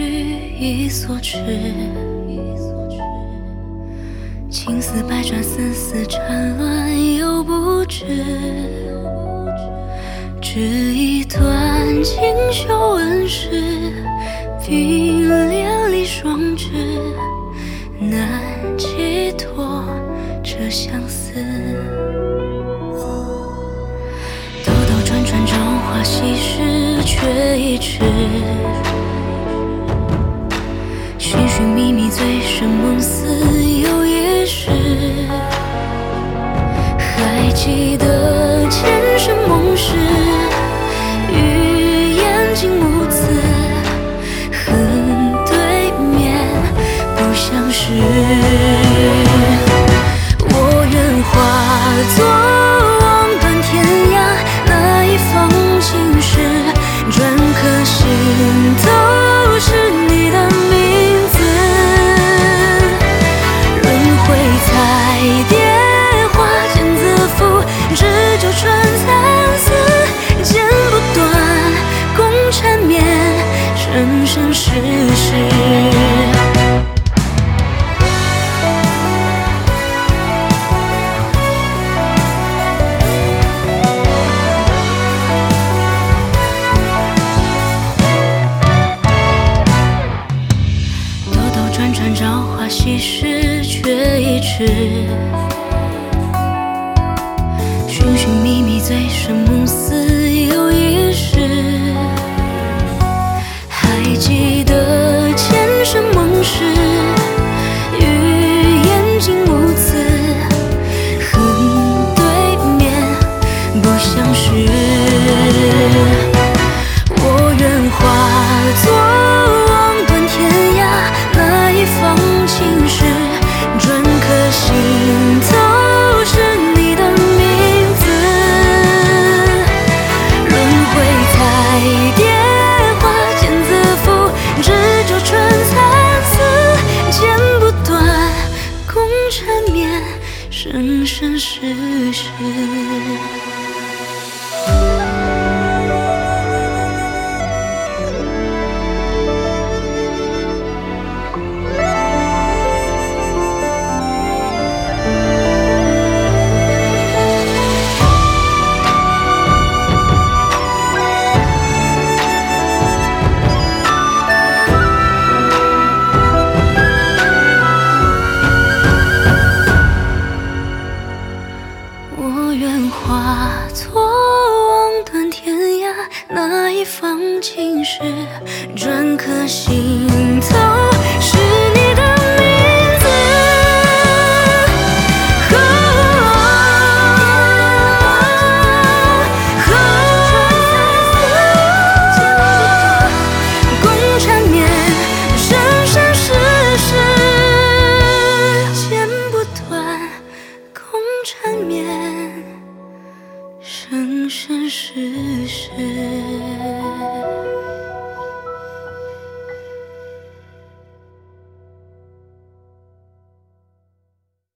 已所至，青丝百转，丝丝缠乱又不知。只一段锦绣纹饰，并连理双枝，难寄托这相思。兜兜转转，朝花夕拾，却已迟。寻寻觅觅，醉生梦死，又一世。还记得前生梦事，与眼睛无词，恨对面不相识。我愿化作望断天涯那一方青石，篆刻心头是你的名字。轮回彩蝶花间自负，只就穿残丝，剪不断，共缠绵，生生世世。转转朝花夕拾，却已迟。寻寻觅觅，醉生梦死，又一世。还记得前生梦事，与眼睛无词，恨对面不相识。我愿化作望断天涯那一方青石，篆刻心头是你的名字。轮回彩蝶花间自负，只就穿残丝，剪不断，共缠绵，生生世世。我愿化作望断天涯那一方青石，篆刻心